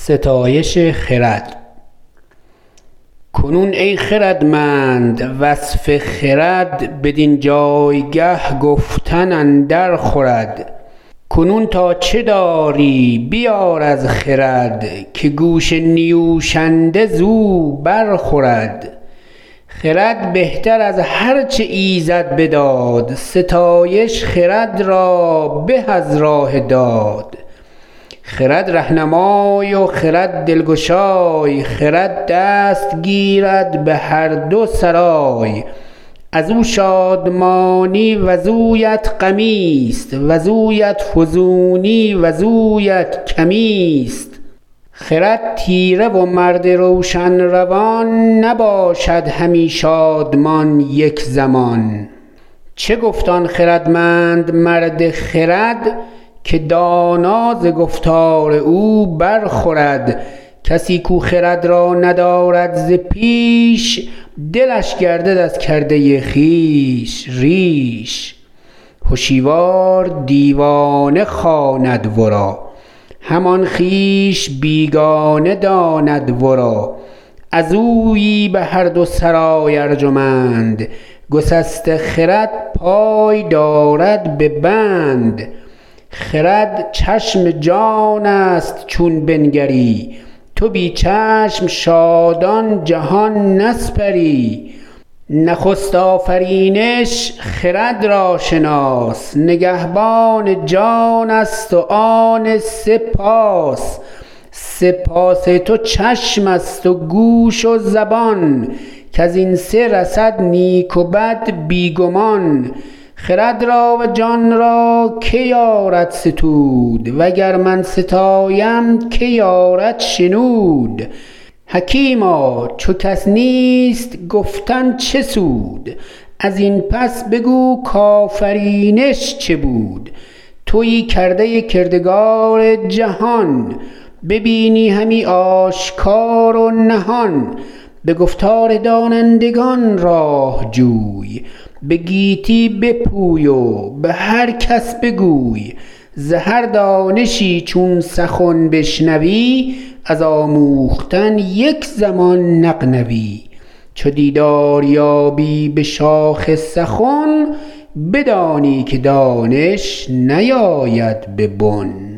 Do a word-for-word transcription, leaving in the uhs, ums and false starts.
ستایش خرد. کنون ای خردمند وصف خرد، بدین جایگه گفتن اندر خورد. کنون تا چه داری بیار از خرد، که گوش نیوشنده زو برخورد. خرد بهتر از هرچه ایزد بداد، ستایش خرد را به از راه داد. خرد رهنمای و خرد دلگشای، خرد دست گیرد به هر دو سرای. از او شادمانی وزویت غمیست، وزویت فزونی وزویت کمیست. خرد تیره و مرد روشن روان، نباشد همی شادمان یک زمان. چه گفت آن خردمند مرد خرد، که دانا ز گفتار او برخورد. کسی کو خرد را ندارد ز پیش، دلش گردد از کرده خویش ریش. هشیوار دیوانه خواند ورا، همان خویش بیگانه داند ورا. از اویی به هر دو سرای ارجمند، گسسته خرد پای دارد به بند. خرد چشم جان است چون بنگری، تو بی چشم شادان جهان نسپری. نخست آفرینش خرد را شناس، نگهبان جان است و آن سپاس. سپاس تو چشم است و گوش و زبان، کز این سه رسد نیک و بد بیگمان. خرد را و جان را که یارد ستود، وگر من ستایم که یارد شنود. حکیما چو کس نیست گفتن چه سود، از این پس بگو کآفرینش چه بود. تویی کرده کردگار جهان، ببینی همی آشکار و نهان. به گفتار دانندگان راه جوی، به گیتی بپوی و به هر کس بگوی. ز هر دانشی چون سخن بشنوی، از آموختن یک زمان نغنوی. چو دیدار یابی به شاخ سخن، بدانی که دانش نیاید به بن.